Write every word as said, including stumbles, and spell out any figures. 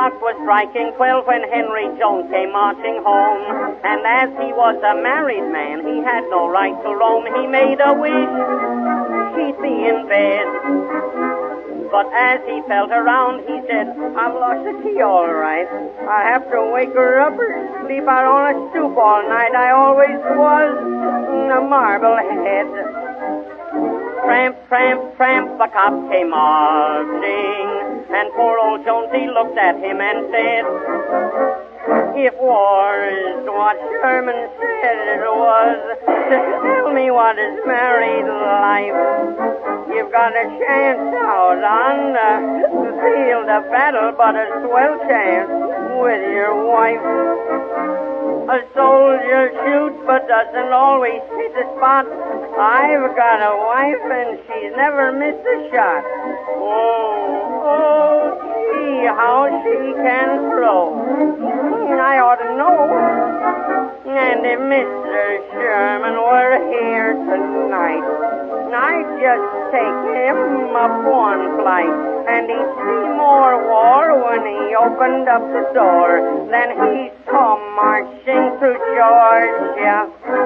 clock was striking twelve when Henry Jones came marching home. And as he was a married man, he had no right to roam. He made a wish she'd be in bed. But as he felt around, he said, I've lost the key all right. I have to wake her up or sleep out on a stoop all night. I always was a Marblehead. Tramp, tramp, tramp, the cop came marching, and poor old Jonesy looked at him and said, if war's what Sherman said it was, tell me what is married life. You've got a chance out on the field of battle, but a swell chance with your wife. A soldier shoots but doesn't always hit the spot. I've got a wife and she's never missed a shot. Oh, oh, gee, how she can throw. I ought to know. And if Mister Sherman were here tonight, I'd just take him up one flight, and he'd see more war when he opened up the door than he saw marching through Georgia.